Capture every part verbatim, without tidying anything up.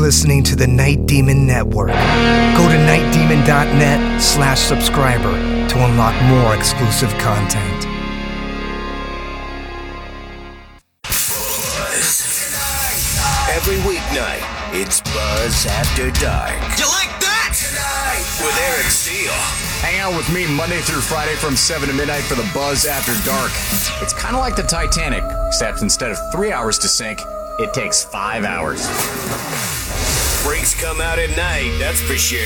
listening to the Night Demon Network. Go to night demon dot net slash subscriber to unlock more exclusive content. Every weeknight, it's Buzz After Dark. You like that? With Eric Steele. Hang out with me Monday through Friday from seven to midnight for the Buzz After Dark. It's kind of like the Titanic, except instead of three hours to sink, it takes five hours. Freaks come out at night, that's for sure.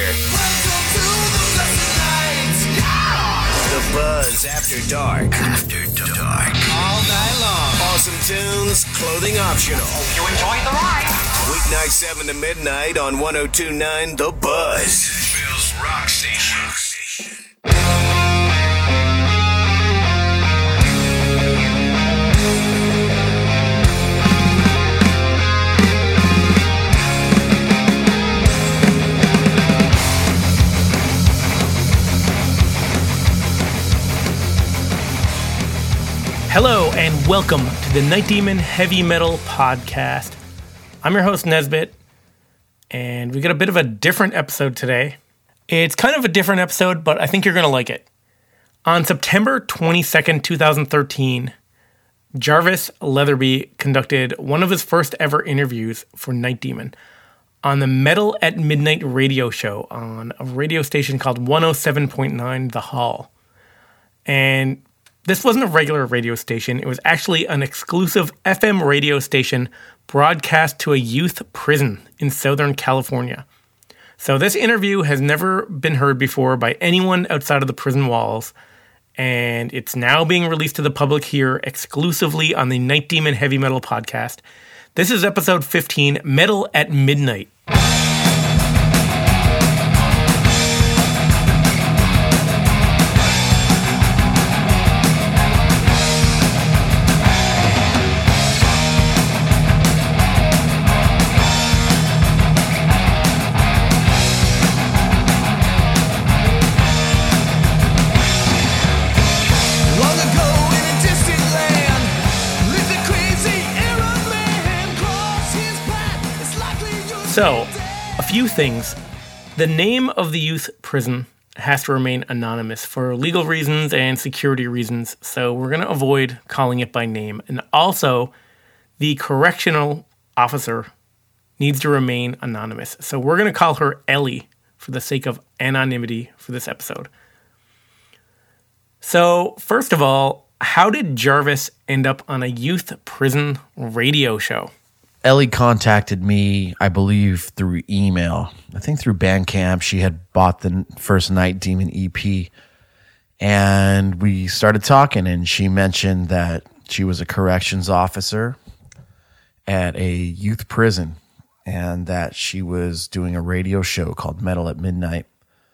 The Buzz After Dark. After Dark. All night long. Awesome tunes, clothing optional. You enjoyed the ride. Weeknight seven to midnight on one oh two point nine The Buzz. Bill's Rock Station. Hello and welcome to the Night Demon Heavy Metal Podcast. I'm your host, Nesbit, and we got a bit of a different episode today. It's kind of a different episode, but I think you're going to like it. On September twenty-second, twenty thirteen, Jarvis Leatherby conducted one of his first ever interviews for Night Demon on the Metal at Midnight radio show on a radio station called one oh seven point nine The Hall. And this wasn't a regular radio station. It was actually an exclusive F M radio station broadcast to a youth prison in Southern California. So this interview has never been heard before by anyone outside of the prison walls, and it's now being released to the public here exclusively on the Night Demon Heavy Metal Podcast. This is episode fifteen, Metal at Midnight. So, a few things. The name of the youth prison has to remain anonymous for legal reasons and security reasons, so we're going to avoid calling it by name. And also, the correctional officer needs to remain anonymous. So we're going to call her Ellie for the sake of anonymity for this episode. So, first of all, how did Jarvis end up on a youth prison radio show? Ellie contacted me, I believe, through email. I think through Bandcamp. She had bought the first Night Demon E P. And we started talking, and she mentioned that she was a corrections officer at a youth prison and that she was doing a radio show called Metal at Midnight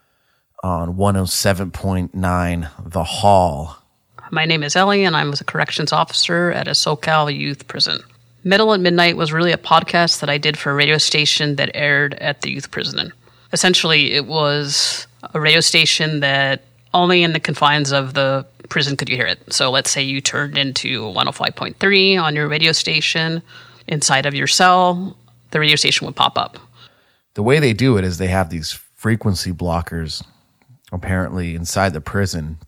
on one oh seven point nine The Hall. My name is Ellie, and I was a corrections officer at a SoCal youth prison. Metal at Midnight was really a podcast that I did for a radio station that aired at the youth prison. Essentially, it was a radio station that only in the confines of the prison could you hear it. So let's say you turned into one oh five point three on your radio station. Inside of your cell, the radio station would pop up. The way they do it is they have these frequency blockers apparently inside the prison.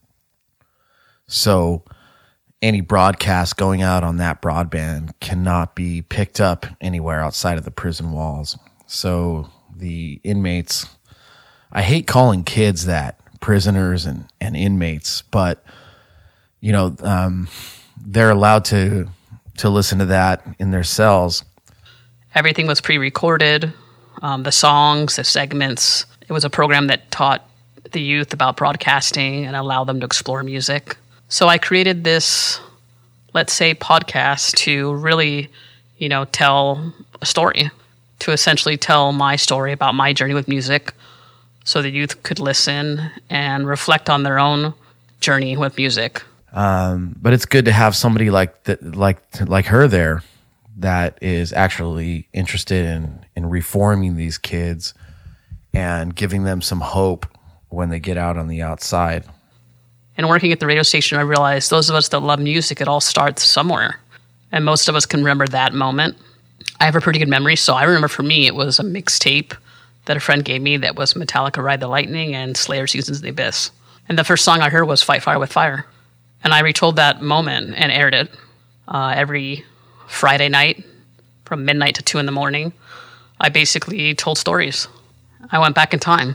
So any broadcast going out on that broadband cannot be picked up anywhere outside of the prison walls. So the inmates, I hate calling kids that, prisoners and, and inmates, but, you know, um, they're allowed to to listen to that in their cells. Everything was pre-recorded, um, the songs, the segments. It was a program that taught the youth about broadcasting and allowed them to explore music. So I created this, let's say, podcast to really, you know, tell a story, to essentially tell my story about my journey with music so the youth could listen and reflect on their own journey with music. Um, but it's good to have somebody like that, like like her there, that is actually interested in, in reforming these kids and giving them some hope when they get out on the outside. And working at the radio station, I realized those of us that love music, it all starts somewhere. And most of us can remember that moment. I have a pretty good memory. So I remember for me, it was a mixtape that a friend gave me that was Metallica Ride the Lightning and Slayer Seasons of the Abyss. And the first song I heard was Fight Fire with Fire. And I retold that moment and aired it uh, every Friday night from midnight to two in the morning. I basically told stories. I went back in time.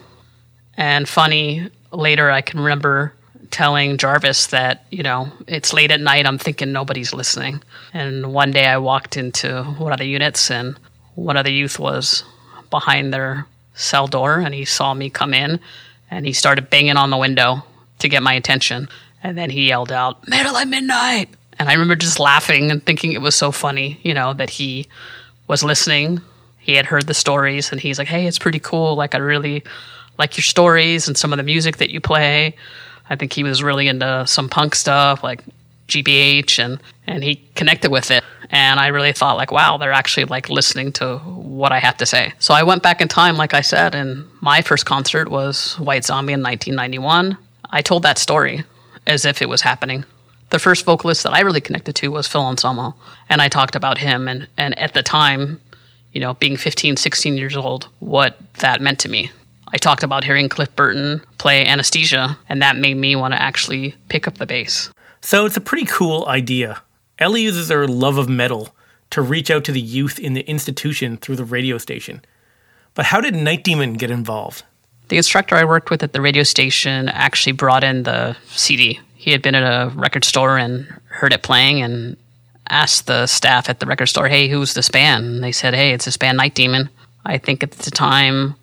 And funny, later I can remember telling Jarvis that, you know, it's late at night, I'm thinking nobody's listening. And one day I walked into one of the units and one of the youth was behind their cell door and he saw me come in and he started banging on the window to get my attention. And then he yelled out, "Metal at Midnight!" And I remember just laughing and thinking it was so funny, you know, that he was listening. He had heard the stories and he's like, "Hey, it's pretty cool. Like, I really like your stories and some of the music that you play." I think he was really into some punk stuff like G B H and, and he connected with it. And I really thought like, wow, they're actually like listening to what I have to say. So I went back in time, like I said, and my first concert was White Zombie in nineteen ninety-one. I told that story as if it was happening. The first vocalist that I really connected to was Phil Anselmo. And I talked about him and, and at the time, you know, being fifteen, sixteen years old, what that meant to me. I talked about hearing Cliff Burton play Anesthesia, and that made me want to actually pick up the bass. So it's a pretty cool idea. Ellie uses her love of metal to reach out to the youth in the institution through the radio station. But how did Night Demon get involved? The instructor I worked with at the radio station actually brought in the C D. He had been at a record store and heard it playing and asked the staff at the record store, "Hey, who's this band?" And they said, "Hey, it's this band Night Demon." I think at the time,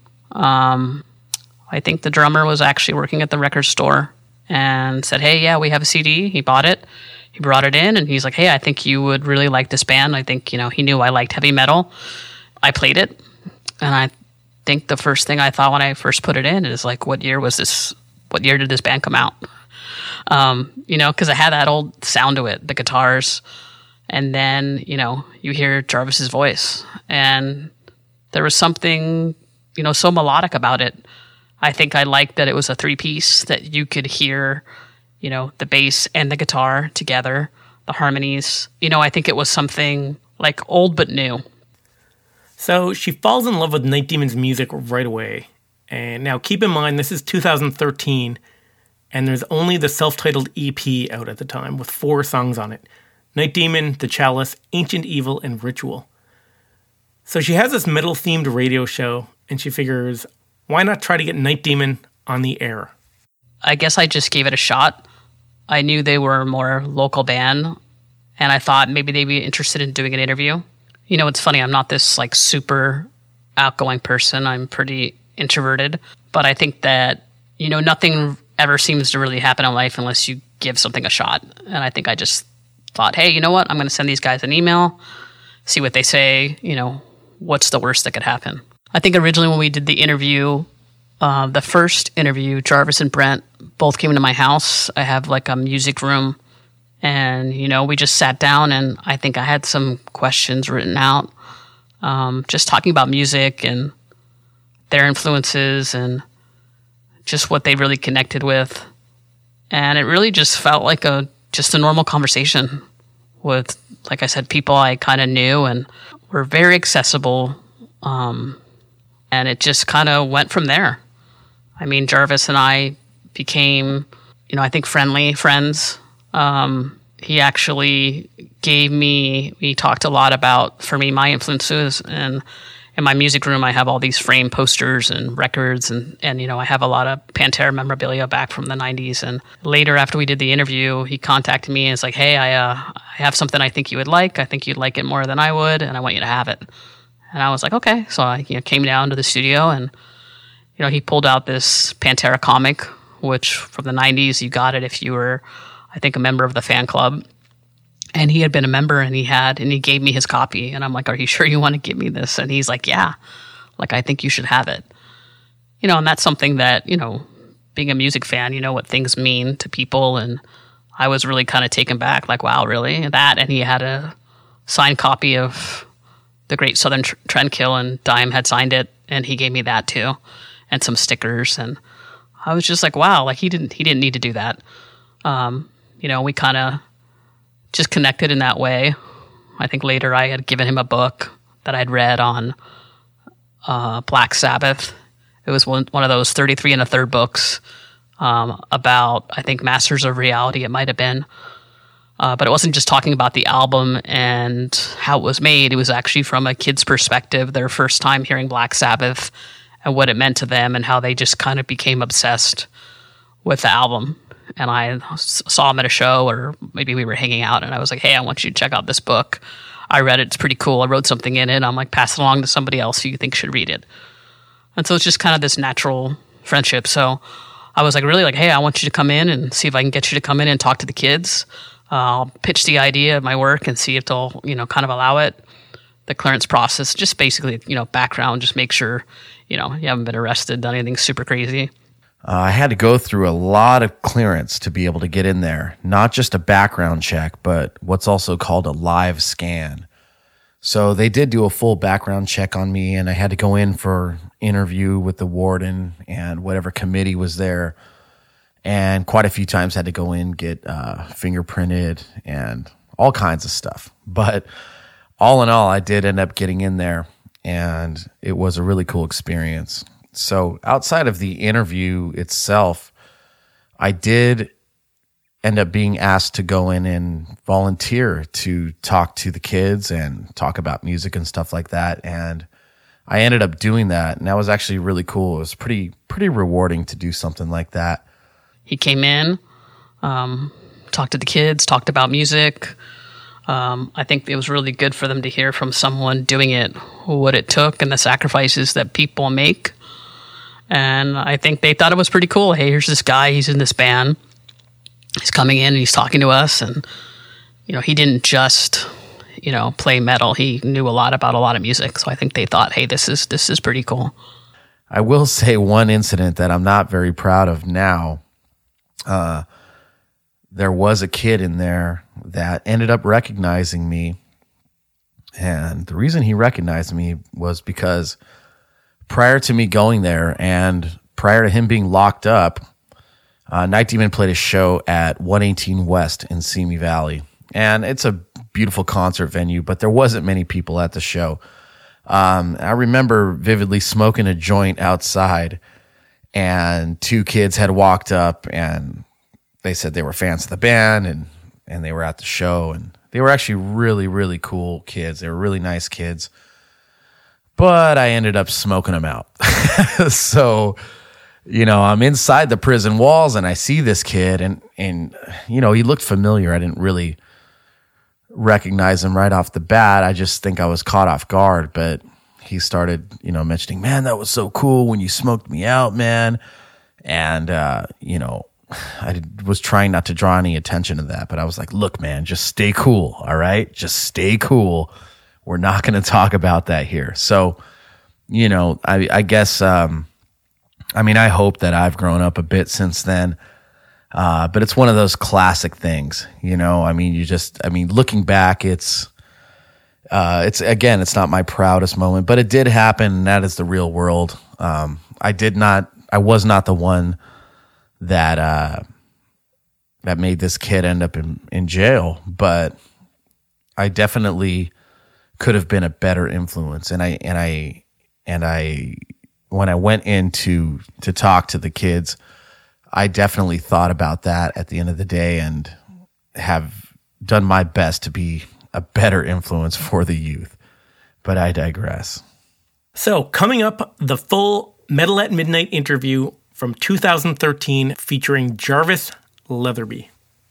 um, I think the drummer was actually working at the record store and said, "Hey, yeah, we have a C D." He bought it. He brought it in and he's like, "Hey, I think you would really like this band." I think, you know, he knew I liked heavy metal. I played it. And I think the first thing I thought when I first put it in is like, what year was this? What year did this band come out? Um, you know, because it had that old sound to it, the guitars. And then, you know, you hear Jarvis's voice. And there was something, you know, so melodic about it. I think I liked that it was a three-piece, that you could hear, you know, the bass and the guitar together, the harmonies. You know, I think it was something like old but new. So she falls in love with Night Demon's music right away. And now keep in mind, this is two thousand thirteen, and there's only the self-titled E P out at the time with four songs on it. Night Demon, The Chalice, Ancient Evil, and Ritual. So she has this metal-themed radio show, and she figures, why not try to get Night Demon on the air? I guess I just gave it a shot. I knew they were a more local band, and I thought maybe they'd be interested in doing an interview. You know, it's funny, I'm not this like super outgoing person. I'm pretty introverted, but I think that, you know, nothing ever seems to really happen in life unless you give something a shot. And I think I just thought, hey, you know what? I'm going to send these guys an email, see what they say. You know, what's the worst that could happen? I think originally when we did the interview, uh, the first interview, Jarvis and Brent both came into my house. I have like a music room. And, you know, we just sat down and I think I had some questions written out, um, just talking about music and their influences and just what they really connected with. And it really just felt like a just a normal conversation with, like I said, people I kind of knew and were very accessible. Um, and it just kind of went from there. I mean, Jarvis and I became, you know, I think friendly friends. Um, he actually gave me, we talked a lot about, for me, my influences. And in my music room, I have all these framed posters and records. And, and, you know, I have a lot of Pantera memorabilia back from the nineties. And later, after we did the interview, he contacted me and was like, hey, I, uh, I have something I think you would like. I think you'd like it more than I would. And I want you to have it. And I was like, okay. So I you know, came down to the studio and, you know, he pulled out this Pantera comic, which from the nineties, you got it if you were, I think, a member of the fan club. And he had been a member and he had, and he gave me his copy. And I'm like, are you sure you want to give me this? And he's like, yeah, like, I think you should have it. You know, and that's something that, you know, being a music fan, you know what things mean to people. And I was really kind of taken back, like, wow, really? That, and he had a signed copy of The Great Southern Tr- Trendkill, and Dime had signed it. And he gave me that too, and some stickers. And I was just like, wow, like he didn't, he didn't need to do that. Um, you know, we kind of just connected in that way. I think later I had given him a book that I'd read on uh, Black Sabbath. It was one, one of those thirty-three and a third books um, about, I think, Masters of Reality, it might have been. Uh, but it wasn't just talking about the album and how it was made. It was actually from a kid's perspective, their first time hearing Black Sabbath and what it meant to them and how they just kind of became obsessed with the album. And I saw them at a show, or maybe we were hanging out, and I was like, hey, I want you to check out this book. I read it. It's pretty cool. I wrote something in it. I'm like, pass it along to somebody else who you think should read it. And so it's just kind of this natural friendship. So I was like, really like, hey, I want you to come in and see if I can get you to come in and talk to the kids. Uh, I'll pitch the idea of my work and see if they'll, you know, kind of allow it. The clearance process, just basically, you know, background, just make sure, you know, you haven't been arrested, done anything super crazy. Uh, I had to go through a lot of clearance to be able to get in there. Not just a background check, but what's also called a live scan. So they did do a full background check on me, and I had to go in for interview with the warden and whatever committee was there. And quite a few times had to go in, get uh, fingerprinted and all kinds of stuff. But all in all, I did end up getting in there, and it was a really cool experience. So outside of the interview itself, I did end up being asked to go in and volunteer to talk to the kids and talk about music and stuff like that. And I ended up doing that, and that was actually really cool. It was pretty pretty rewarding to do something like that. He came in, um, talked to the kids, talked about music. Um, I think it was really good for them to hear from someone doing it, what it took and the sacrifices that people make. And I think they thought it was pretty cool. Hey, here's this guy. He's in this band. He's coming in and he's talking to us. And, you know, he didn't just, you know, play metal. He knew a lot about a lot of music. So I think they thought, hey, this is this is pretty cool. I will say one incident that I'm not very proud of now. Uh, there was a kid in there that ended up recognizing me. And the reason he recognized me was because prior to me going there and prior to him being locked up, uh, Night Demon played a show at one eighteen West in Simi Valley. And it's a beautiful concert venue, but there wasn't many people at the show. Um, I remember vividly smoking a joint outside, and two kids had walked up and they said they were fans of the band and, and they were at the show, and they were actually really, really cool kids. They were really nice kids, but I ended up smoking them out. So, you know, I'm inside the prison walls and I see this kid, and, and, you know, he looked familiar. I didn't really recognize him right off the bat. I just think I was caught off guard, but he started, you know, mentioning, man, that was so cool when you smoked me out, man. And, uh, you know, I did, was trying not to draw any attention to that, but I was like, look, man, just stay cool. All right. Just stay cool. We're not going to talk about that here. So, you know, I, I guess, um, I mean, I hope that I've grown up a bit since then. Uh, but it's one of those classic things, you know, I mean, you just, I mean, looking back, it's, uh, it's, again, it's not my proudest moment, but it did happen. And that is the real world. Um, I did not, I was not the one that, uh, that made this kid end up in, in jail, but I definitely could have been a better influence. And I, and I, and I, when I went in to, to talk to the kids, I definitely thought about that at the end of the day and have done my best to be a better influence for the youth. But I digress. So coming up, the full Metal at Midnight interview from two thousand thirteen featuring Jarvis Leatherby.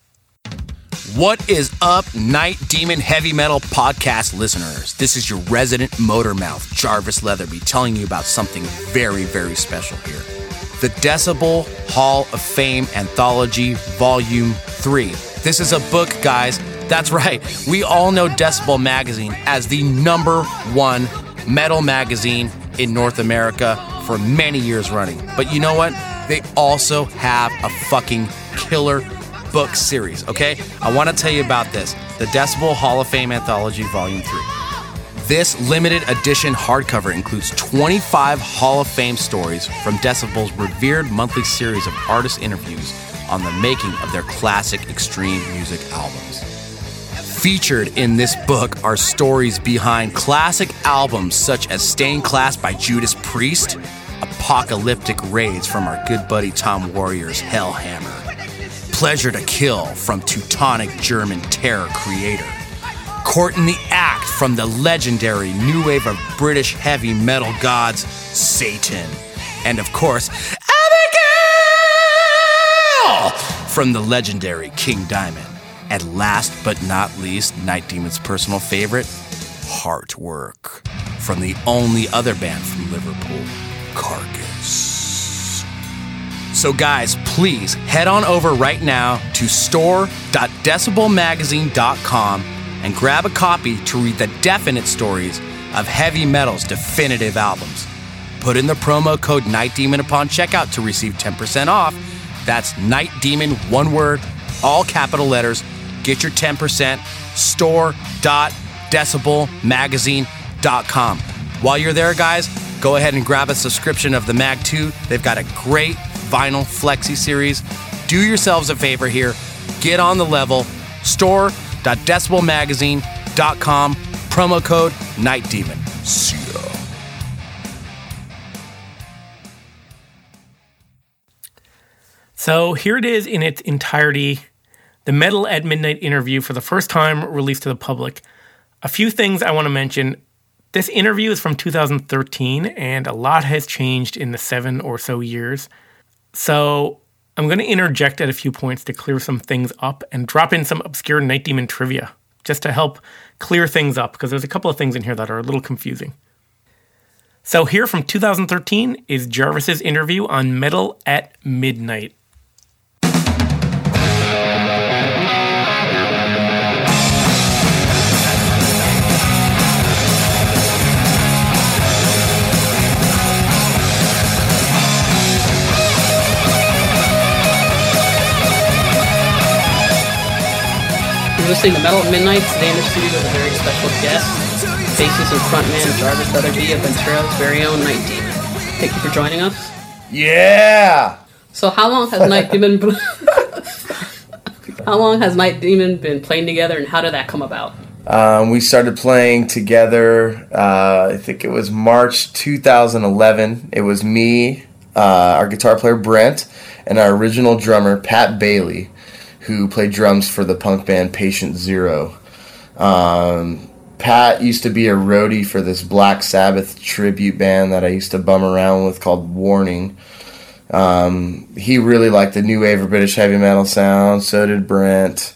What is up, Night Demon Heavy Metal podcast listeners? This is your resident motor mouth, Jarvis Leatherby, telling you about something very, very special here. The Decibel Hall of Fame Anthology, Volume three. This is a book, guys. That's right. We all know Decibel Magazine as the number one metal magazine in North America for many years running. But you know what? They also have a fucking killer book series, okay? I want to tell you about this. The Decibel Hall of Fame Anthology, Volume three. This limited edition hardcover includes twenty-five Hall of Fame stories from Decibel's revered monthly series of artist interviews on the making of their classic extreme music albums. Featured in this book are stories behind classic albums such as Stained Class by Judas Priest, apocalyptic raids from our good buddy Tom Warrior's Hellhammer, Pleasure to Kill from Teutonic German terror creator, Court in the Act from the legendary new wave of British heavy metal gods Satan, and of course, Abigail from the legendary King Diamond. And last but not least, Night Demon's personal favorite, Heartwork from the only other band from Liverpool, Carcass. So guys, please head on over right now to store dot decibel magazine dot com and grab a copy to read the definite stories of heavy metal's definitive albums. Put in the promo code Night Demon upon checkout to receive ten percent off. That's Night Demon, one word, all capital letters. Get your ten percent, store dot decibel magazine dot com. While you're there, guys, go ahead and grab a subscription of the Mag two. They've got a great vinyl flexi series. Do yourselves a favor here. Get on the level. store dot decibel magazine dot com. Promo code Night Demon. See ya. So here it is in its entirety. The Metal at Midnight interview for the first time released to the public. A few things I want to mention. This interview is from two thousand thirteen, and a lot has changed in the seven or so years. So I'm going to interject at a few points to clear some things up and drop in some obscure Night Demon trivia just to help clear things up, because there's a couple of things in here that are a little confusing. So here from two thousand thirteen is Jarvis's interview on Metal at Midnight. Listening to Metal at Midnight. Today in the studio with a very special guest, bassist and frontman Jarvis Leatherby of Venturo's very own Night Demon. Thank you for joining us. Yeah. So how long has Night Demon been How long has Night Demon been playing together, and how did that come about? Um, we started playing together, uh, I think it was March two thousand eleven. It was me, uh, our guitar player Brent, and our original drummer Pat Bailey, who played drums for the punk band Patient Zero. Um, Pat used to be a roadie for this Black Sabbath tribute band that I used to bum around with called Warning. Um, he really liked the new wave of British heavy metal sound, so did Brent.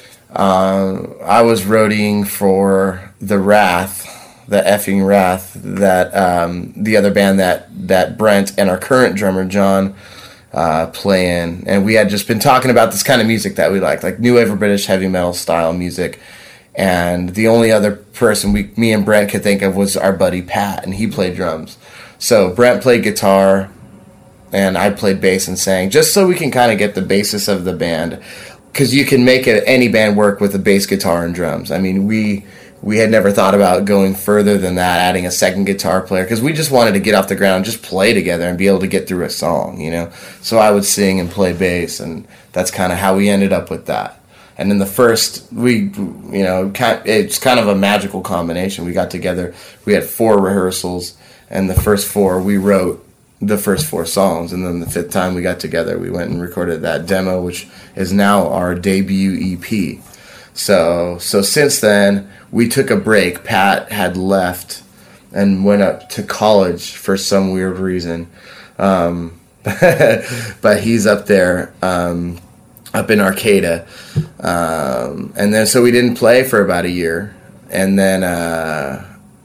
Um, I was roadieing for the Wrath, the effing Wrath, that um, the other band that, that Brent and our current drummer John Uh, playing, and we had just been talking about this kind of music that we liked, like new wave of British heavy metal style music. And the only other person we, me and Brent could think of was our buddy Pat, and he played drums. So Brent played guitar, and I played bass and sang, just so we can kind of get the basis of the band, because you can make a, any band work with a bass guitar and drums. I mean, we we had never thought about going further than that, adding a second guitar player, because we just wanted to get off the ground, just play together and be able to get through a song, you know. So I would sing and play bass, and that's kind of how we ended up with that. And in the first, we, you know, it's kind of a magical combination. We got together, we had four rehearsals, and the first four, we wrote the first four songs, and then the fifth time we got together, we went and recorded that demo, which is now our debut E P. So, so since then, we took a break. Pat had left and went up to college for some weird reason. Um, but he's up there, um, up in Arcata. Um, and then, so we didn't play for about a year. And then, uh,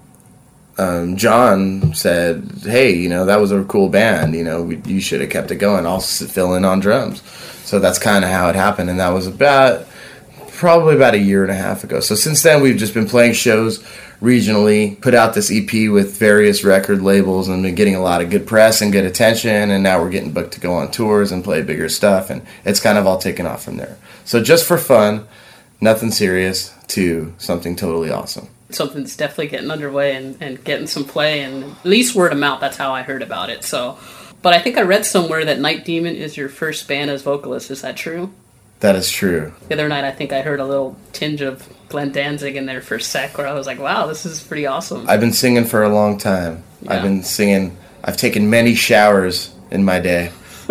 um, John said, hey, you know, that was a cool band. You know, we, you should have kept it going. I'll fill in on drums. So that's kind of how it happened. And that was about... probably about a year and a half ago. So since then, we've just been playing shows regionally, put out this E P with various record labels, and been getting a lot of good press and good attention, and now we're getting booked to go on tours and play bigger stuff, and it's kind of all taken off from there. So just for fun, nothing serious, to something totally awesome. Something that's definitely getting underway and, and getting some play, and at least word of mouth, that's how I heard about it. So, but I think I read somewhere that Night Demon is your first band as vocalist. Is that true? That is true. The other night, I think I heard a little tinge of Glenn Danzig in there for a sec, where I was like, wow, this is pretty awesome. I've been singing for a long time. Yeah. I've been singing. I've taken many showers in my day.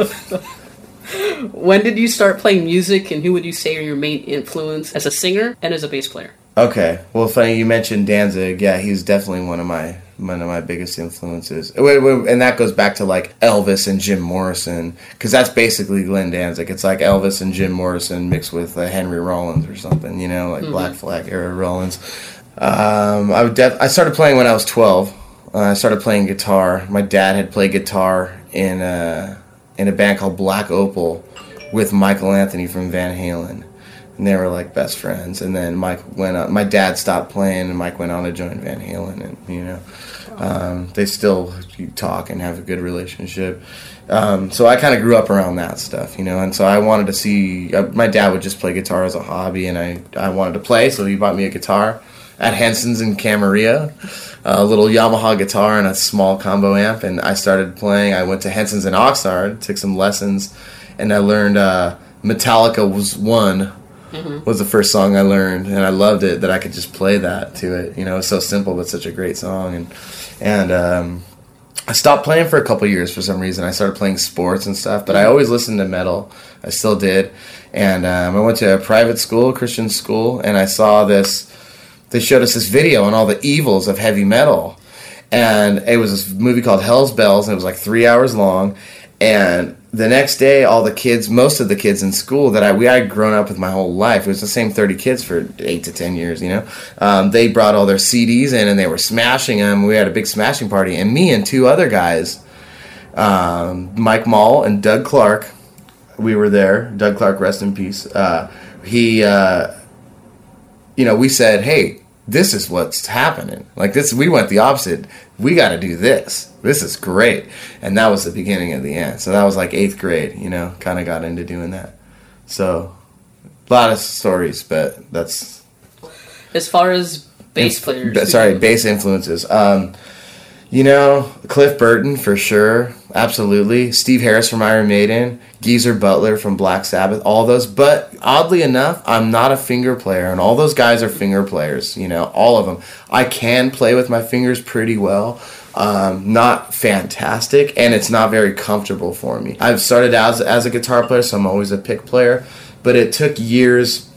When did you start playing music, and who would you say are your main influence as a singer and as a bass player? Okay. Well, funny you mentioned Danzig. Yeah, he's definitely one of my one of my biggest influences. Wait, wait, and that goes back to like Elvis and Jim Morrison, because that's basically Glenn Danzig. It's like Elvis and Jim Morrison mixed with uh, Henry Rollins or something, you know, like mm-hmm. Black Flag era Rollins. Um, I would def- I started playing when I was twelve. Uh, I started playing guitar. My dad had played guitar in a, in a band called Black Opal with Michael Anthony from Van Halen. And they were like best friends. And then Mike went on. My dad stopped playing, and Mike went on to join Van Halen. And you know, um, they still talk and have a good relationship. Um, so I kind of grew up around that stuff, you know. And so I wanted to see. Uh, my dad would just play guitar as a hobby, and I I wanted to play, so he bought me a guitar at Henson's in Camarillo, a little Yamaha guitar and a small combo amp. And I started playing. I went to Henson's in Oxnard, took some lessons, and I learned uh, Metallica Was One. Mm-hmm. Was the first song I learned, and I loved it that I could just play that to it. You know, it's so simple but such a great song. And and um, I stopped playing for a couple years for some reason. I started playing sports and stuff, but I always listened to metal. I still did. And um, I went to a private school, a Christian school, and I saw this. They showed us this video on all the evils of heavy metal, and it was this movie called Hell's Bells, and it was like three hours long. And the next day, all the kids, most of the kids in school that I we I had grown up with my whole life, it was the same thirty kids for eight to ten years, you know. Um, they brought all their C Ds in, and they were smashing them. We had a big smashing party, and me and two other guys, um, Mike Mall and Doug Clark, we were there. Doug Clark, rest in peace. Uh, he, uh, you know, we said, hey, this is what's happening. Like this, we went the opposite. We got to do this. This is great. And that was the beginning of the end. So that was like eighth grade, you know, kind of got into doing that. So a lot of stories, but that's... As far as bass players... Sorry, bass influences. Um, you know, Cliff Burton for sure. Absolutely. Steve Harris from Iron Maiden. Geezer Butler from Black Sabbath. All those. But oddly enough, I'm not a finger player. And all those guys are finger players. You know, all of them. I can play with my fingers pretty well. Um, not fantastic. And it's not very comfortable for me. I've started out as, as a guitar player, so I'm always a pick player. But it took years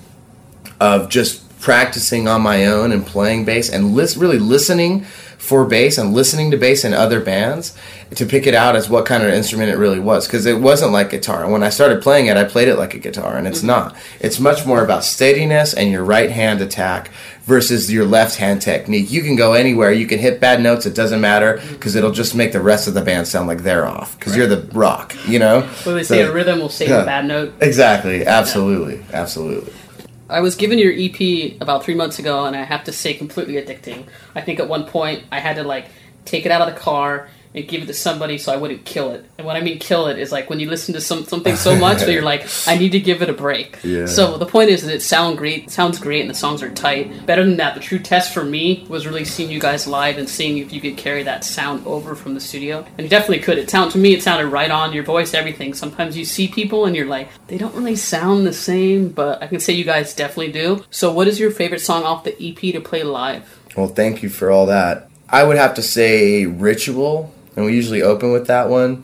of just practicing on my own and playing bass and lis- really listening for bass and listening to bass in other bands to pick it out as what kind of instrument it really was, because it wasn't like guitar. And when I started playing it, I played it like a guitar, and it's not. It's much more about steadiness and your right hand attack versus your left hand technique. You can go anywhere, you can hit bad notes, it doesn't matter, because it'll just make the rest of the band sound like they're off, because right. you're the rock, you know? Well, they say so, a rhythm will save yeah, a bad note. Exactly, absolutely, yeah. absolutely. I was given your E P about three months ago, and I have to say, completely addicting. I think at one point I had to like take it out of the car and give it to somebody so I wouldn't kill it. And what I mean kill it is like when you listen to some something so much that you're like, I need to give it a break. Yeah. So the point is that it sound great, it sounds great, and the songs are tight. Better than that, the true test for me was really seeing you guys live and seeing if you could carry that sound over from the studio. And you definitely could. It sound to me, it sounded right on, your voice, everything. Sometimes you see people and you're like, they don't really sound the same, but I can say you guys definitely do. So what is your favorite song off the E P to play live? Well, thank you for all that. I would have to say Ritual. And we usually open with that one.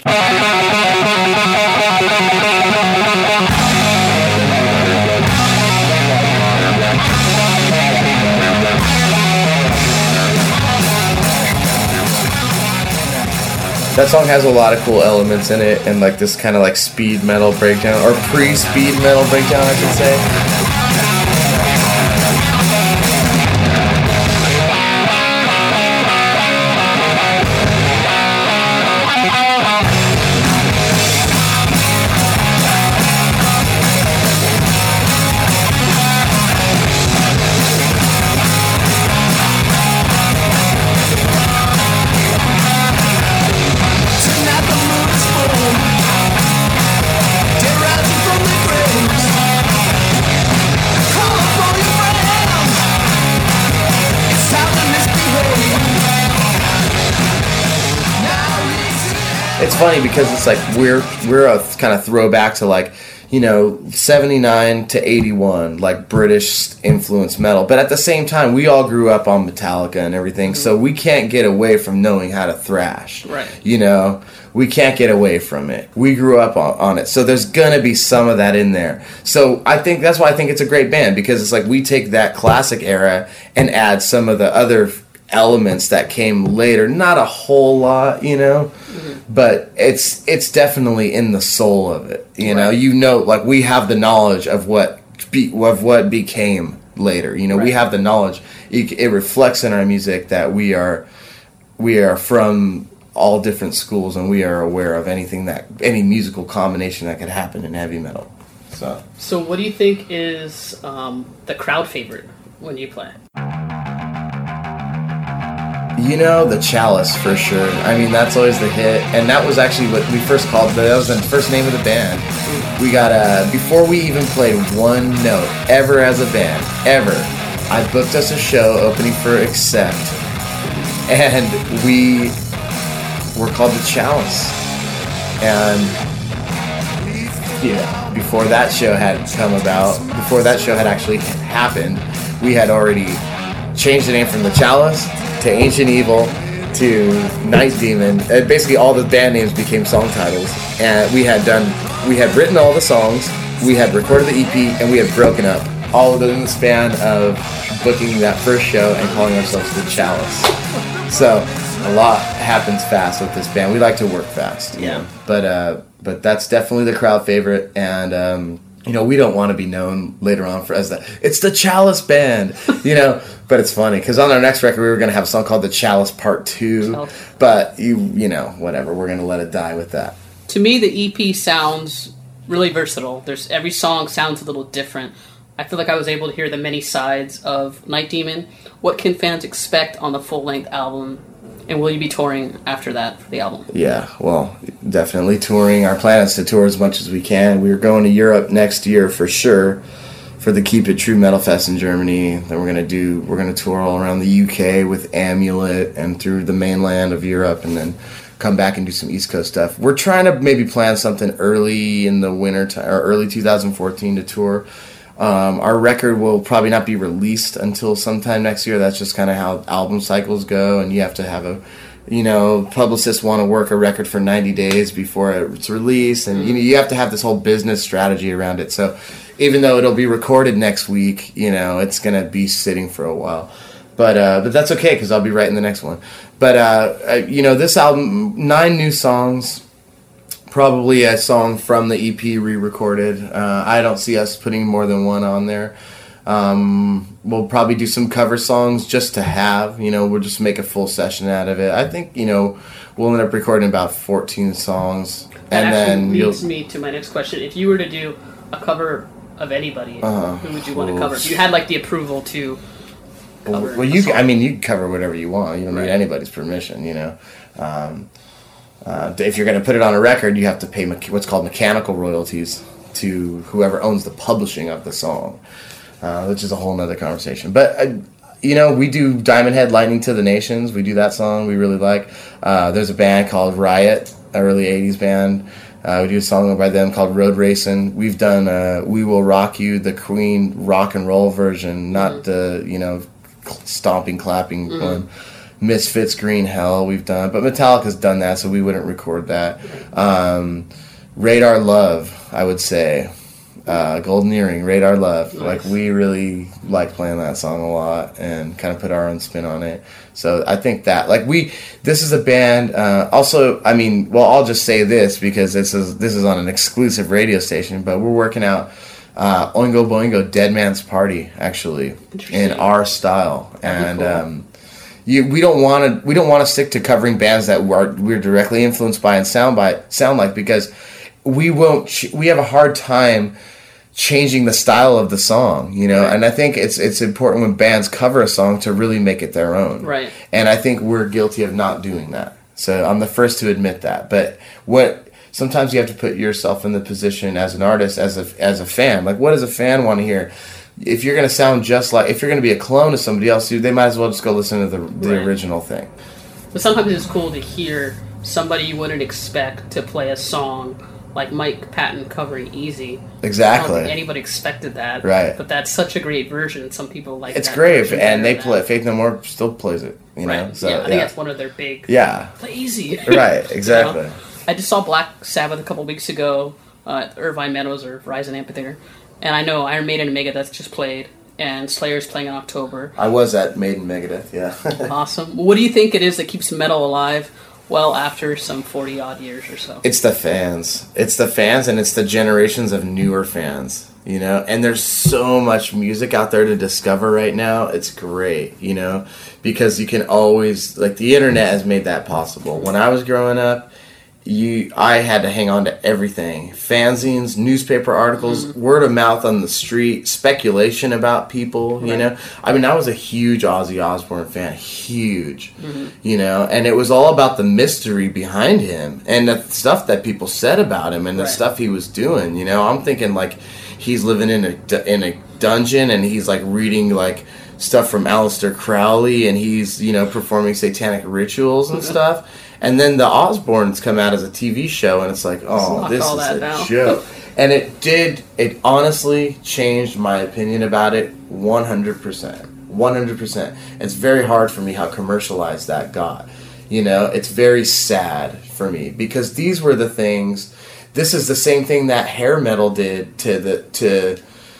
That song has a lot of cool elements in it, and like this kind of like speed metal breakdown, or pre-speed metal breakdown, I should say. It's funny because it's like we're we're a kind of throwback to like, you know, seventy-nine to eighty-one, like British influenced metal. But at the same time, we all grew up on Metallica and everything, mm-hmm. so we can't get away from knowing how to thrash. Right. You know, we can't get away from it. We grew up on, on it. So there's going to be some of that in there. So I think that's why I think it's a great band, because it's like we take that classic era and add some of the other elements that came later. Not a whole lot, you know, mm-hmm. but it's it's definitely in the soul of it. You right. know, you know, like we have the knowledge of what be, of what became later. You know, right. we have the knowledge. It, it reflects in our music that we are we are from all different schools, and we are aware of anything that any musical combination that could happen in heavy metal. So, so what do you think is um, the crowd favorite when you play? You know, the Chalice, for sure. I mean, that's always the hit. And that was actually what we first called, that was the first name of the band. We got a, before we even played one note, ever as a band, ever, I booked us a show opening for Accept. And we were called the Chalice. And, yeah, before that show had come about, before that show had actually happened, we had already changed the name from the Chalice to Ancient Evil, to Night Demon. Uh, basically, all the band names became song titles, and we had done, we had written all the songs, we had recorded the E P, and we had broken up all within the span of booking that first show and calling ourselves the Chalice. So a lot happens fast with this band. We like to work fast, yeah. know? But uh, but that's definitely the crowd favorite, and um, you know, we don't want to be known later on for as that. It's the Chalice Band, you know. But it's funny, because on our next record, we were going to have a song called The Chalice Part two. Chalice. But, you you know, whatever. We're going to let it die with that. To me, the E P sounds really versatile. There's every song sounds a little different. I feel like I was able to hear the many sides of Night Demon. What can fans expect on the full-length album? And will you be touring after that for the album? Yeah, well, definitely touring. Our plan is to tour as much as we can. We're going to Europe next year for sure, for the Keep It True Metal Fest in Germany. Then we're gonna do we're gonna tour all around the U K with Amulet and through the mainland of Europe, and then come back and do some East Coast stuff. We're trying to maybe plan something early in the winter time, or early two thousand fourteen to tour. Um, our record will probably not be released until sometime next year. That's just kind of how album cycles go, and you have to have a, you know, publicists want to work a record for ninety days before it's released, and you know, you have to have this whole business strategy around it. So even though it'll be recorded next week, you know, it's going to be sitting for a while. But uh, but that's okay, because I'll be writing the next one. But, uh, you know, this album, nine new songs, probably a song from the E P re-recorded. Uh, I don't see us putting more than one on there. Um, we'll probably do some cover songs just to have, you know, we'll just make a full session out of it. I think, you know, we'll end up recording about fourteen songs. That and actually then leads you'll... me to my next question. If you were to do a cover of anybody, uh, who would you want to cover? If you had, like, the approval to cover Well, well you, I mean, you can cover whatever you want. You don't right. need anybody's permission, you know. Um, uh, if you're going to put it on a record, you have to pay me- what's called mechanical royalties to whoever owns the publishing of the song, uh, which is a whole nother conversation. But, uh, you know, we do Diamond Head Lightning to the Nations. We do that song we really like. Uh, there's a band called Riot, an early eighties band. Uh, we do a song by them called Road Racing. We've done uh, We Will Rock You, the Queen rock and roll version, not mm-hmm. the, you know, stomping, clapping mm-hmm. one. Misfits, Green Hell, we've done. But Metallica's done that, so we wouldn't record that. Um, Radar Love, I would say. Uh, Golden Earring, Radar Love. Nice. Like, we really like playing that song a lot and kind of put our own spin on it. So I think that, like, we, this is a band, uh, also, I mean, well, I'll just say this because this is this is on an exclusive radio station, but we're working out uh, Oingo Boingo, Dead Man's Party, actually, in our style. That'd and, cool. um, You, we don't want to. We don't want to stick to covering bands that we're we're directly influenced by and sound by sound like, because we won't. Ch- we have a hard time changing the style of the song, you know. Right. And I think it's it's important when bands cover a song to really make it their own. Right. And I think we're guilty of not doing that. So I'm the first to admit that. But what sometimes you have to put yourself in the position as an artist, as a as a fan. Like, what does a fan want to hear? If you're going to sound just like, if you're going to be a clone of somebody else, they might as well just go listen to the, the right. original thing. But sometimes it's cool to hear somebody you wouldn't expect to play a song like Mike Patton covering Easy. Exactly. I don't think anybody expected that. Right. But that's such a great version. Some people like it's that great, version and they better play. than Faith No More still plays it. You that. know. Right. So, yeah, I think that's one of their big. Yeah. Play Easy. Right. Exactly. You know? I just saw Black Sabbath a couple weeks ago uh, at Irvine Meadows or Verizon Amphitheater, and I know Iron Maiden and Megadeth just played, and Slayer's playing in October. I was at Maiden Megadeth. Yeah. Awesome. What do you think it is that keeps metal alive? Well, after some forty odd years or so. It's the fans. It's the fans, and it's the generations of newer fans, you know? And there's so much music out there to discover right now. It's great, you know? Because you can always, like, the internet has made that possible. When I was growing up, you, I had to hang on to everything. Fanzines, newspaper articles, mm-hmm. word of mouth on the street, speculation about people, right. you know? I mean, I was a huge Ozzy Osbourne fan, huge, mm-hmm. you know? And it was all about the mystery behind him and the stuff that people said about him and the right. stuff he was doing, you know? I'm thinking, like, he's living in a, in a dungeon and he's, like, reading, like, stuff from Aleister Crowley and he's, you know, performing satanic rituals and mm-hmm. stuff. And then the Osbournes come out as a T V show, and it's like, oh, this is a down. joke. And it did, it honestly changed my opinion about it one hundred percent. one hundred percent. It's very hard for me how commercialized that got. You know, it's very sad for me, because these were the things, this is the same thing that hair metal did to the, to,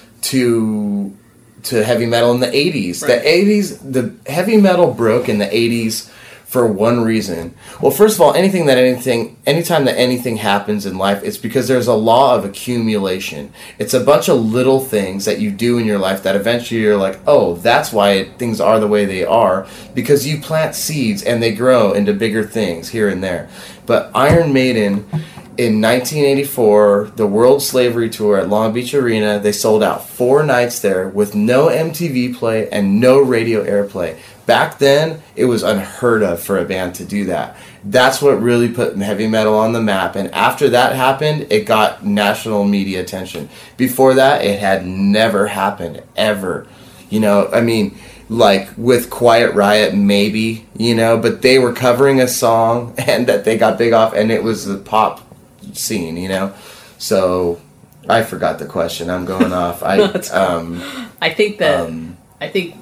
to, to heavy metal in the eighties. Right. The eighties, the heavy metal broke in the eighties for one reason. Well, first of all, anything that anything, anytime that anything happens in life, it's because there's a law of accumulation. It's a bunch of little things that you do in your life that eventually you're like, oh, that's why it, things are the way they are, because you plant seeds and they grow into bigger things here and there. But Iron Maiden, in nineteen eighty-four, the World Slavery Tour at Long Beach Arena, they sold out four nights there with no M T V play and no radio airplay. Back then, it was unheard of for a band to do that. That's what really put heavy metal on the map. And after that happened, it got national media attention. Before that, it had never happened, ever. You know, I mean, like with Quiet Riot, maybe, you know, but they were covering a song and that they got big off, and it was the pop scene, you know. So I forgot the question. I'm going off. I um, I think that um, I think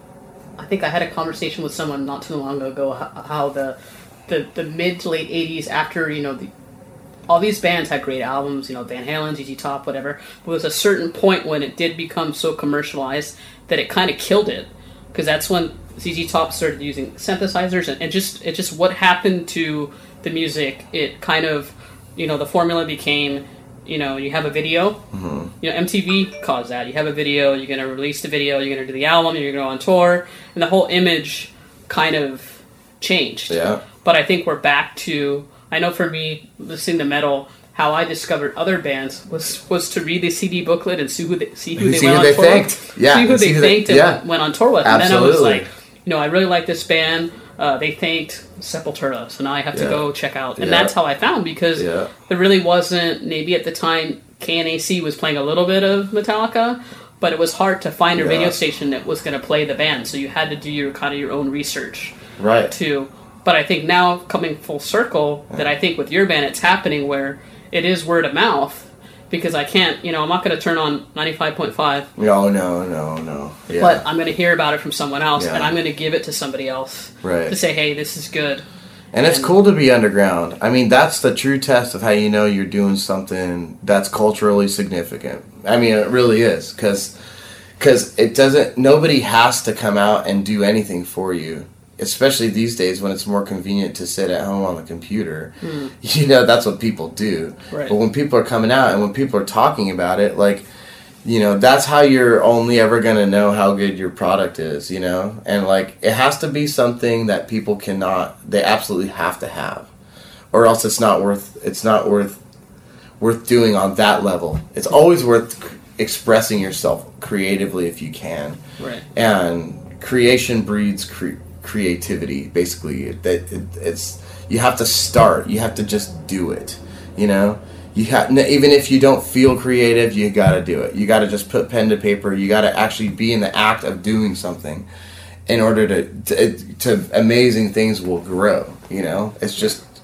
I think I had a conversation with someone not too long ago how, how the, the the mid to late eighties, after, you know, the, all these bands had great albums, you know, Van Halen, Z Z Top, whatever. But there was a certain point when it did become so commercialized that it kind of killed it, because that's when Z Z Top started using synthesizers and, and just it just what happened to the music. It kind of, you know, the formula became, you know, you have a video. Mm-hmm. You know, M T V caused that. You have a video, you're going to release the video, you're going to do the album, you're going to go on tour, and the whole image kind of changed. Yeah. But I think we're back to, I know for me, listening to metal, how I discovered other bands was was to read the C D booklet and see who they, see who they see went who on they tour thanked. with. Yeah, see who see they who thanked they, and yeah. went, went on tour with. Absolutely. And then I was like, you know, I really like this band. Uh, they thanked Sepultura, so now I have to Yeah. go check out. And Yeah. that's how I found, because Yeah. there really wasn't, maybe at the time, K N A C was playing a little bit of Metallica, but it was hard to find a Yeah. radio station that was going to play the band, so you had to do your kind of your own research. Right. Too. But I think now, coming full circle, that I think with your band, it's happening where it is word of mouth, because I can't, you know, I'm not going to turn on ninety-five point five. No, no, no, no. Yeah. But I'm going to hear about it from someone else, Yeah. and I'm going to give it to somebody else. Right. To say, hey, this is good. And it's cool to be underground. I mean, that's the true test of how you know you're doing something that's culturally significant. I mean, it really is, because because it doesn't. Nobody has to come out and do anything for you, especially these days when it's more convenient to sit at home on the computer. Mm. You know, that's what people do. Right. But when people are coming out and when people are talking about it, like, you know, that's how you're only ever going to know how good your product is, you know? And, like, it has to be something that people cannot, they absolutely have to have. Or else it's not worth, it's not worth, worth doing on that level. It's always worth c- expressing yourself creatively if you can. Right. And creation breeds cre- creativity, basically. It, it, it, it's, you have to start. You have to just do it, you know? You have, even if you don't feel creative, you got to do it. You got to just put pen to paper. You got to actually be in the act of doing something in order to, to to amazing things will grow, you know? It's just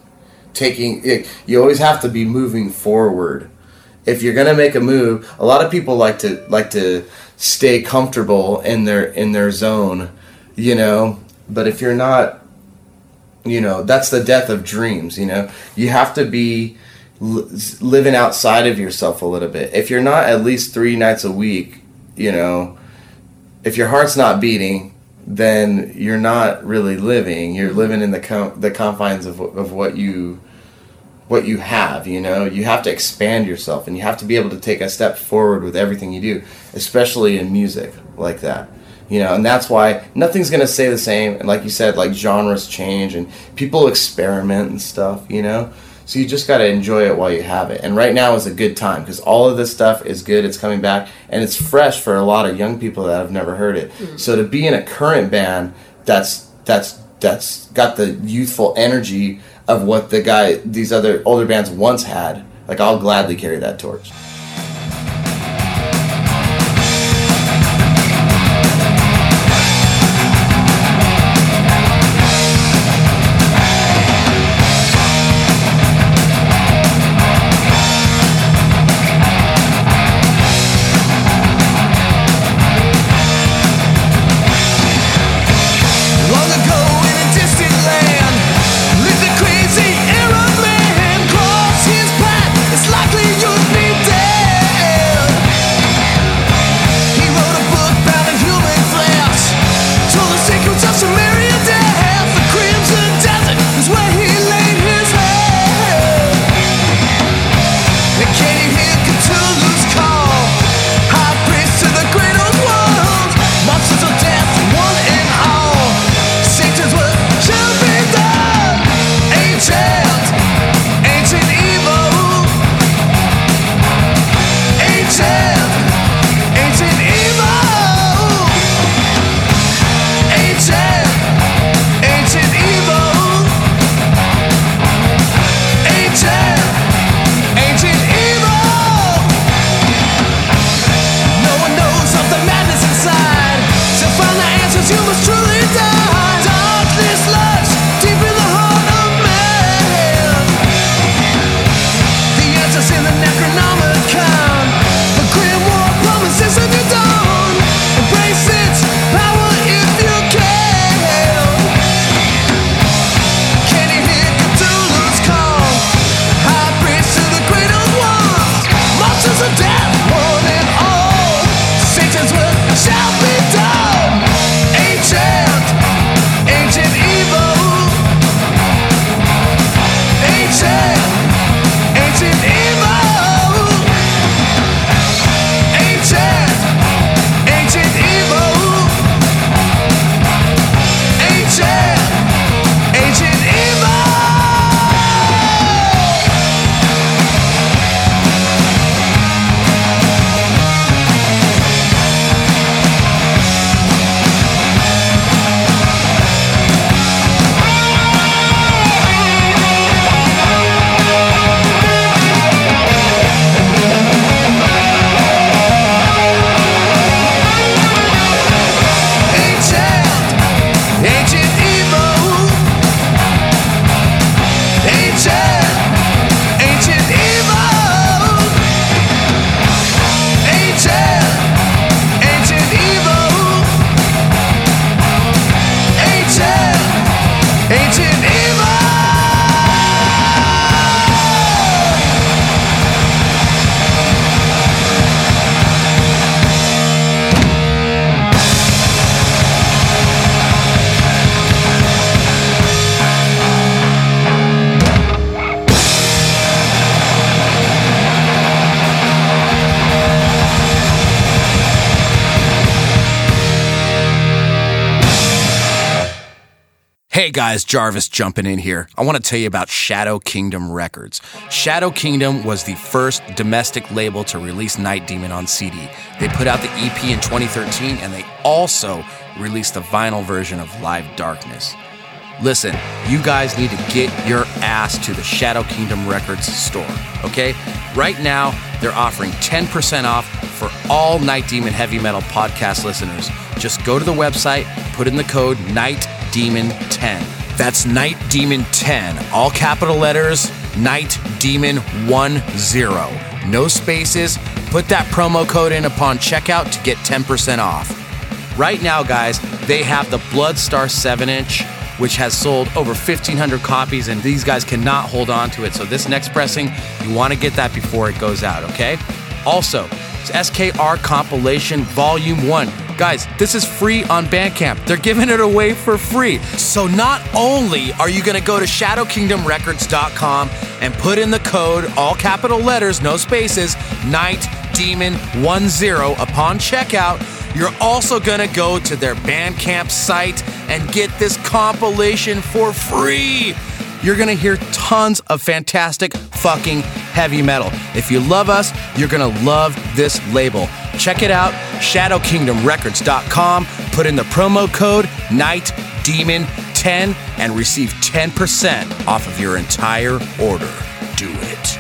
taking it, you always have to be moving forward. If you're gonna make a move, a lot of people like to like to stay comfortable in their in their zone, you know. But if you're not, you know, that's the death of dreams. You know, you have to be li- living outside of yourself a little bit. If you're not at least three nights a week, you know, if your heart's not beating, then you're not really living. You're living in the com- the confines of of what you what you have. You know, you have to expand yourself, and you have to be able to take a step forward with everything you do, especially in music like that. You know, and that's why nothing's gonna stay the same. And like you said, like genres change and people experiment and stuff. You know, so you just gotta enjoy it while you have it. And right now is a good time because all of this stuff is good. It's coming back and it's fresh for a lot of young people that have never heard it. Mm-hmm. So to be in a current band that's that's that's got the youthful energy of what the guy these other older bands once had, like I'll gladly carry that torch. Hey guys, Jarvis jumping in here. I want to tell you about Shadow Kingdom Records. Shadow Kingdom was the first domestic label to release Night Demon on C D. They put out the E P in twenty thirteen, and they also released the vinyl version of Live Darkness. Listen, you guys need to get your ass to the Shadow Kingdom Records store, okay? Right now, they're offering ten percent off for all Night Demon Heavy Metal podcast listeners. Just go to the website, put in the code Night Demon ten. That's Night Demon ten. All capital letters, Night Demon ten. No spaces. Put that promo code in upon checkout to get ten percent off. Right now, guys, they have the Bloodstar seven inch, which has sold over fifteen hundred copies, and these guys cannot hold on to it. So this next pressing, you want to get that before it goes out, okay? Also, it's S K R Compilation Volume one. Guys, this is free on Bandcamp. They're giving it away for free. So not only are you going to go to shadow kingdom records dot com and put in the code, all capital letters, no spaces, Night Demon ten upon checkout, you're also going to go to their Bandcamp site and get this compilation for free. You're going to hear tons of fantastic fucking heavy metal. If you love us, you're going to love this label. Check it out, shadow kingdom records dot com. Put in the promo code Night Demon ten and receive ten percent off of your entire order. Do it.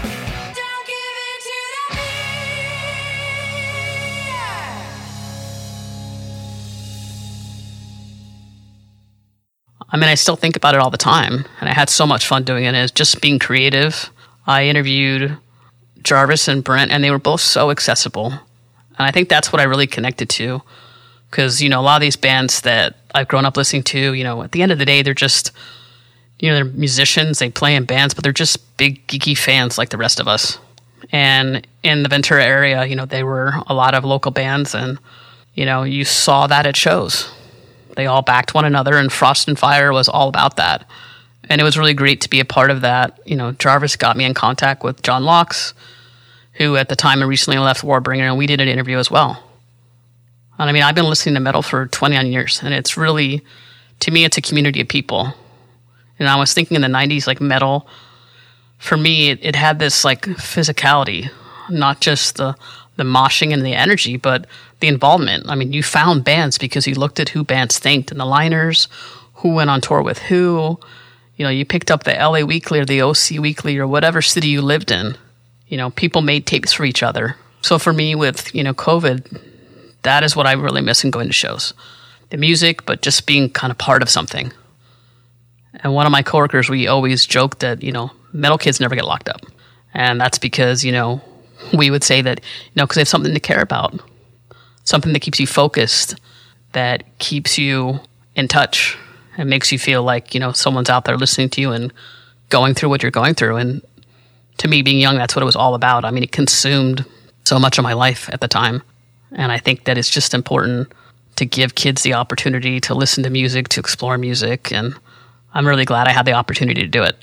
I mean, I still think about it all the time, and I had so much fun doing it. It's just being creative. I interviewed Jarvis and Brent, and they were both so accessible. And I think that's what I really connected to, because, you know, a lot of these bands that I've grown up listening to, you know, at the end of the day, they're just, you know, they're musicians, they play in bands, but they're just big, geeky fans like the rest of us. And in the Ventura area, you know, they were a lot of local bands, and, you know, you saw that at shows. They all backed one another, and Frost and Fire was all about that. And it was really great to be a part of that. You know, Jarvis got me in contact with John Locks, who at the time had recently left Warbringer, and we did an interview as well. And I mean, I've been listening to metal for twenty-nine years, and it's really, to me, it's a community of people. And I was thinking in the nineties, like metal, for me, it, it had this like physicality, not just the the moshing and the energy, but the involvement. I mean, you found bands because you looked at who bands thanked and the liners, who went on tour with who. You know, you picked up the L A Weekly or the O C Weekly or whatever city you lived in. You know, people made tapes for each other. So for me with, you know, COVID, that is what I really miss in going to shows. The music, but just being kind of part of something. And one of my coworkers, we always joked that, you know, metal kids never get locked up. And that's because, you know, we would say that, you know, because they have something to care about. Something that keeps you focused, that keeps you in touch and makes you feel like, you know, someone's out there listening to you and going through what you're going through. And to me, being young, that's what it was all about. I mean, it consumed so much of my life at the time. And I think that it's just important to give kids the opportunity to listen to music, to explore music. And I'm really glad I had the opportunity to do it.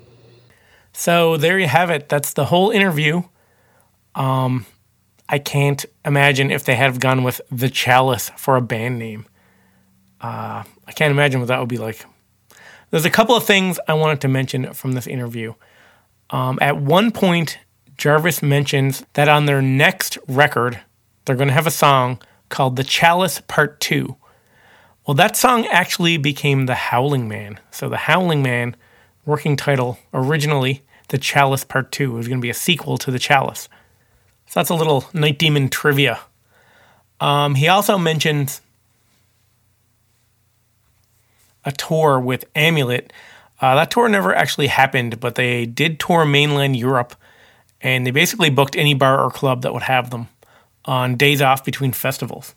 So there you have it. That's the whole interview. Um, I can't imagine if they had gone with The Chalice for a band name. Uh, I can't imagine what that would be like. There's a couple of things I wanted to mention from this interview. Um, at one point, Jarvis mentions that on their next record, they're going to have a song called The Chalice Part two. Well, that song actually became The Howling Man. So The Howling Man, working title, originally The Chalice Part two. It was going to be a sequel to The Chalice. So that's a little Night Demon trivia. Um, he also mentions a tour with Amulet. Uh, that tour never actually happened, but they did tour mainland Europe, and they basically booked any bar or club that would have them on days off between festivals.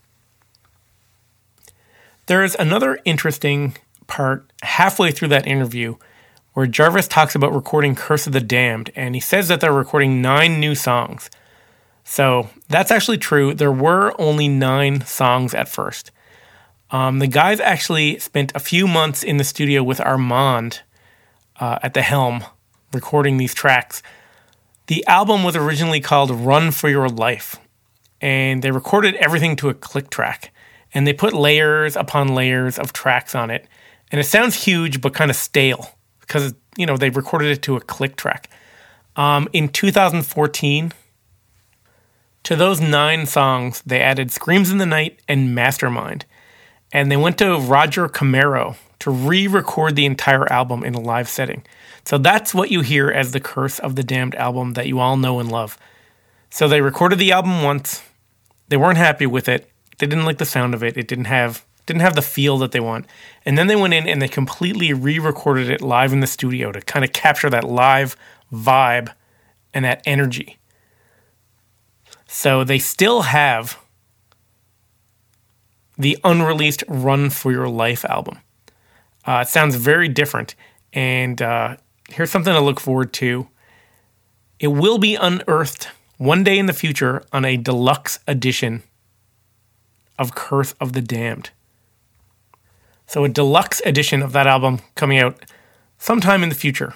There's another interesting part halfway through that interview where Jarvis talks about recording Curse of the Damned, and he says that they're recording nine new songs. So that's actually true. There were only nine songs at first. Um, the guys actually spent a few months in the studio with Armand uh, at the helm recording these tracks. The album was originally called Run for Your Life, and they recorded everything to a click track, and they put layers upon layers of tracks on it. And it sounds huge, but kind of stale because, you know, they recorded it to a click track. Um, in two thousand fourteen... to those nine songs, they added Screams in the Night and Mastermind. And they went to Roger Camaro to re-record the entire album in a live setting. So that's what you hear as the Curse of the Damned album that you all know and love. So they recorded the album once. They weren't happy with it. They didn't like the sound of it. It didn't have didn't have the feel that they want. And then they went in and they completely re-recorded it live in the studio to kind of capture that live vibe and that energy. So they still have the unreleased Run For Your Life album. Uh, it sounds very different. And uh, here's something to look forward to. It will be unearthed one day in the future on a deluxe edition of Curse of the Damned. So a deluxe edition of that album coming out sometime in the future.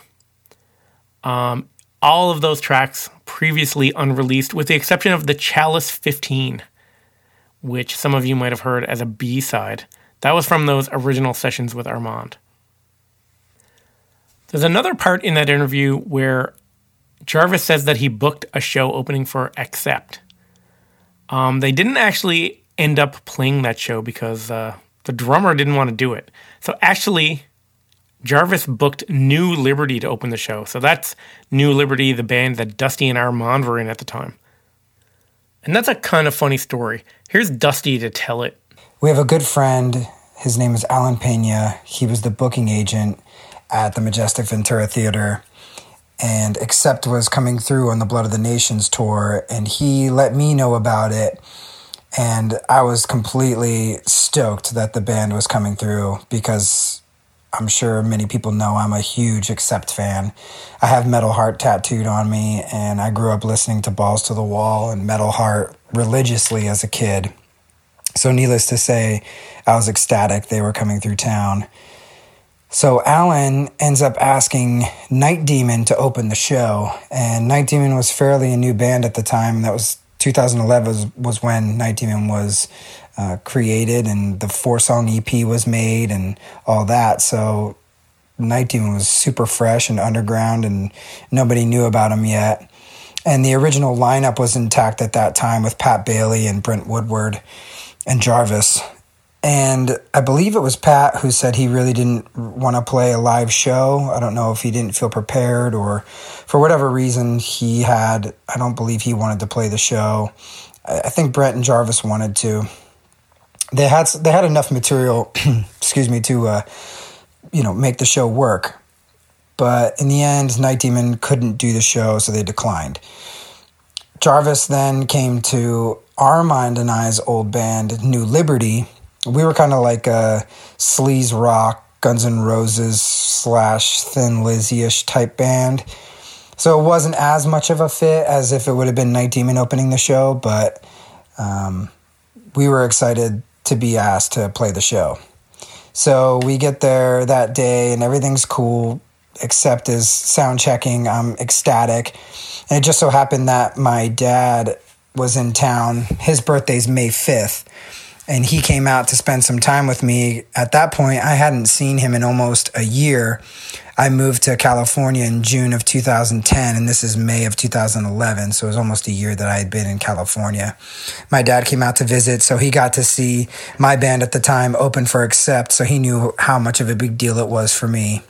Um, all of those tracks previously unreleased, with the exception of the Chalice fifteen, which some of you might have heard as a B-side. That was from those original sessions with Armand. There's another part in that interview where Jarvis says that he booked a show opening for Accept. Um, they didn't actually end up playing that show because uh, the drummer didn't want to do it. So actually, Jarvis booked New Liberty to open the show. So that's New Liberty, the band that Dusty and Armand were in at the time. And that's a kind of funny story. Here's Dusty to tell it. We have a good friend. His name is Alan Pena. He was the booking agent at the Majestic Ventura Theater. And Accept was coming through on the Blood of the Nations tour. And he let me know about it. And I was completely stoked that the band was coming through because I'm sure many people know I'm a huge Accept fan. I have Metal Heart tattooed on me, and I grew up listening to Balls to the Wall and Metal Heart religiously as a kid. So needless to say, I was ecstatic they were coming through town. So Alan ends up asking Night Demon to open the show, and Night Demon was fairly a new band at the time. That was two thousand eleven was, was when Night Demon was uh, created, and the four-song E P was made and all that. So Night Demon was super fresh and underground, and nobody knew about him yet. And the original lineup was intact at that time with Pat Bailey and Brent Woodward and Jarvis. And I believe it was Pat who said he really didn't want to play a live show. I don't know if he didn't feel prepared or for whatever reason he had, I don't believe he wanted to play the show. I think Brent and Jarvis wanted to. They had they had enough material, excuse me, to uh, you know, make the show work. But in the end, Night Demon couldn't do the show, so they declined. Jarvis then came to Armand and I's old band, New Liberty. We were kind of like a sleaze rock, Guns N' Roses slash Thin Lizzy-ish type band. So it wasn't as much of a fit as if it would have been Night Demon opening the show, but um, we were excited to be asked to play the show. So we get there that day and everything's cool, except as sound checking. I'm ecstatic. And it just so happened that my dad was in town. His birthday's May fifth. And he came out to spend some time with me. At that point, I hadn't seen him in almost a year. I moved to California in June of two thousand ten, and this is May of two thousand eleven, so it was almost a year that I had been in California. My dad came out to visit, so he got to see my band at the time open for Accept, so he knew how much of a big deal it was for me.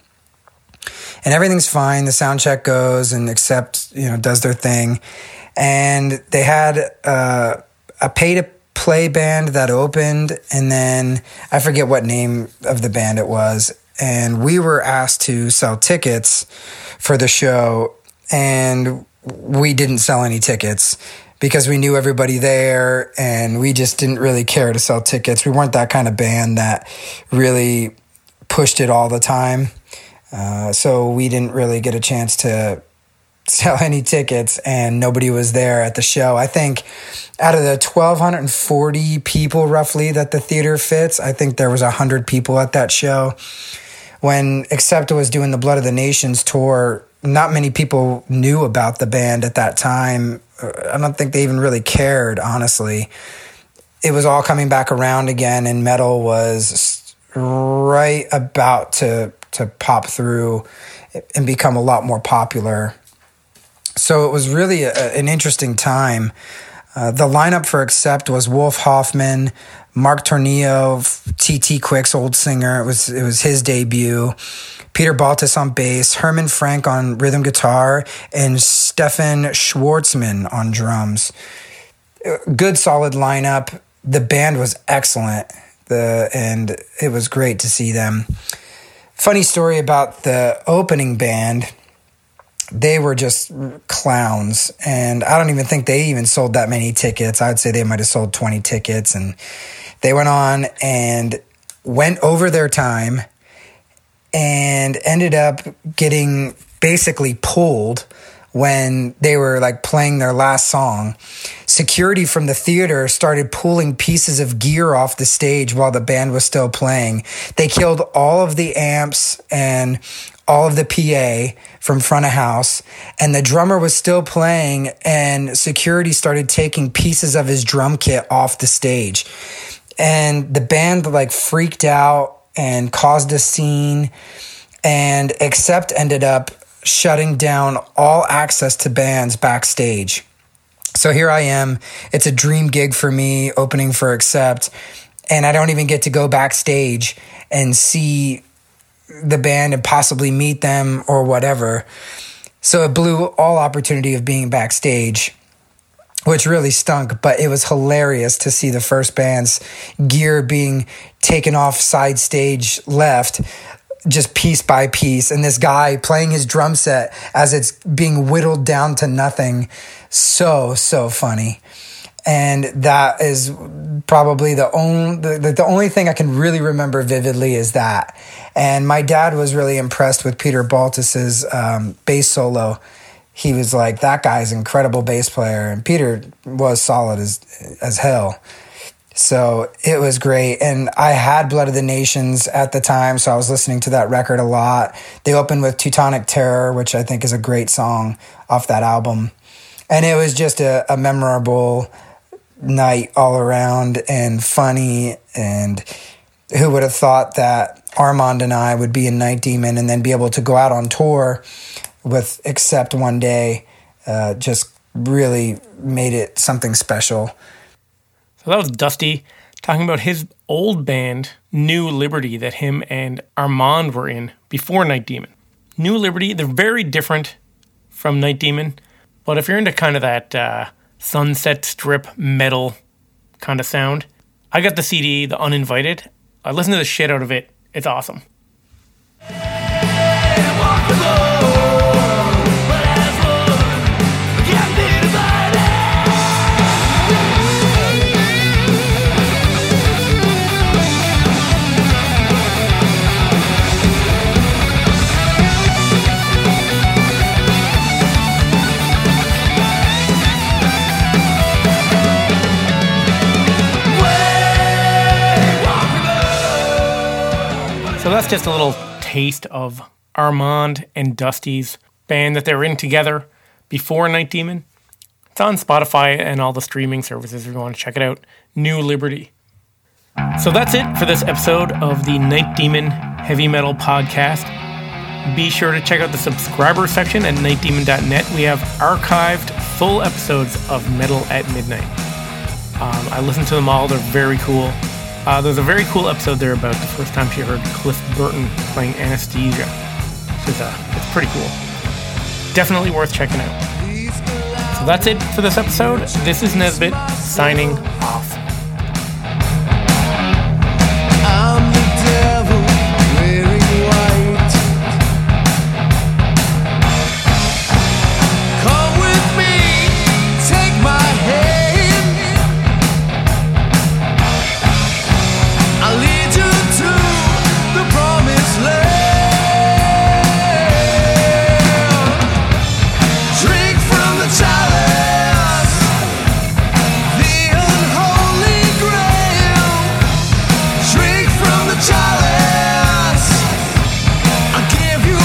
And everything's fine. The sound check goes, and Accept, you know, does their thing. And they had uh, a pay-to- play band that opened, and then I forget what name of the band it was, and we were asked to sell tickets for the show, and we didn't sell any tickets because we knew everybody there, and we just didn't really care to sell tickets. We weren't that kind of band that really pushed it all the time, uh, so we didn't really get a chance to sell any tickets, and nobody was there at the show. I think out of the twelve forty people roughly that the theater fits, I think there was one hundred people at that show. When Accept was doing the Blood of the Nations tour, not many people knew about the band at that time. I don't think they even really cared, honestly. It was all coming back around again, and metal was right about to to pop through and become a lot more popular. So it was really a, an interesting time. Uh, the lineup for Accept was Wolf Hoffman, Mark Tornillo, T T Quick's old singer. It was it was his debut. Peter Baltus on bass, Herman Frank on rhythm guitar, and Stefan Schwartzman on drums. Good solid lineup. The band was excellent. The, and it was great to see them. Funny story about the opening band. They were just clowns, and I don't even think they even sold that many tickets. I'd say they might have sold twenty tickets, and they went on and went over their time and ended up getting basically pulled when they were like playing their last song. Security from the theater started pulling pieces of gear off the stage while the band was still playing. They killed all of the amps and all of the P A from front of house, and the drummer was still playing, and security started taking pieces of his drum kit off the stage. And the band like freaked out and caused a scene, and Accept ended up shutting down all access to bands backstage. So here I am. It's a dream gig for me, opening for Accept, and I don't even get to go backstage and see the band and possibly meet them or whatever. So it blew all opportunity of being backstage, which really stunk, but it was hilarious to see the first band's gear being taken off side stage left, just piece by piece, and this guy playing his drum set as it's being whittled down to nothing. So, so funny. And that is probably the only the, the only thing I can really remember vividly is that. And my dad was really impressed with Peter Baltus's um, bass solo. He was like, that guy's an incredible bass player. And Peter was solid as as hell. So it was great. And I had Blood of the Nations at the time, so I was listening to that record a lot. They opened with Teutonic Terror, which I think is a great song off that album. And it was just a, a memorable night all around, and funny. And who would have thought that Armand and I would be in Night Demon and then be able to go out on tour with Accept one day. Uh, just really made it something special. So that was Dusty talking about his old band, New Liberty, that him and Armand were in before Night Demon. New Liberty, they're very different from Night Demon, but if you're into kind of that uh, Sunset Strip metal kind of sound, I got the C D, The Uninvited. I listened to the shit out of it. It's awesome. So that's just a little taste of Armand and Dusty's band that they were in together before Night Demon. It's on Spotify and all the streaming services if you want to check it out. New Liberty. So that's it for this episode of the Night Demon Heavy Metal Podcast. Be sure to check out the subscriber section at night demon dot net. We have archived full episodes of Metal at Midnight. Um, I listened to them all. They're very cool. Uh, there's a very cool episode there about the first time she heard Cliff Burton playing Anesthesia. Which is, uh, it's pretty cool. Definitely worth checking out. So that's it for this episode. This is Nesbitt signing off. I'm the devil wearing white. Come with me, take my hand. I'll lead you to the promised land. Drink from the chalice, the unholy grail. Drink from the chalice, I'll give you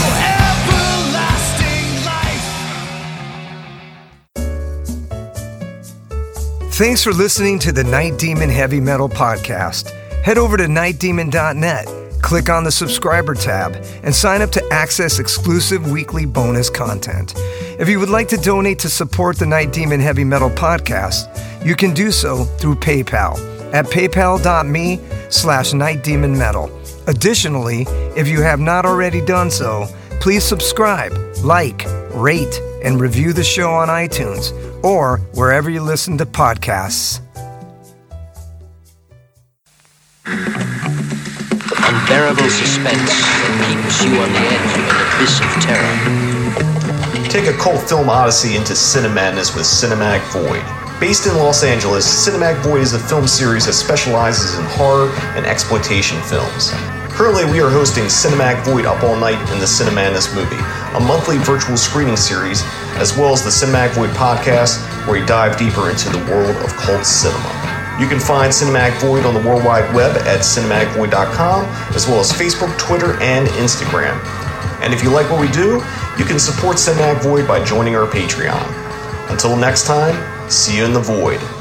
everlasting life. Thanks for listening to the Night Demon Heavy Metal Podcast. Head over to night demon dot net, click on the subscriber tab, and sign up to access exclusive weekly bonus content. If you would like to donate to support the Night Demon Heavy Metal Podcast, you can do so through PayPal at paypal dot me slash night demon metal. Additionally, if you have not already done so, please subscribe, like, rate, and review the show on iTunes or wherever you listen to podcasts. unbearable suspense that keeps you on the edge of an abyss of terror. Take a cult film odyssey into Cinemadness with Cinematic Void. Based in Los Angeles, Cinematic Void is a film series that specializes in horror and exploitation films. Currently, we are hosting Cinematic Void Up All Night in the Cinemadness movie, a monthly virtual screening series, as well as the Cinematic Void podcast, where we dive deeper into the world of cult cinema. You can find Cinematic Void on the World Wide Web at cinematic void dot com, as well as Facebook, Twitter, and Instagram. And if you like what we do, you can support Cinematic Void by joining our Patreon. Until next time, see you in the void.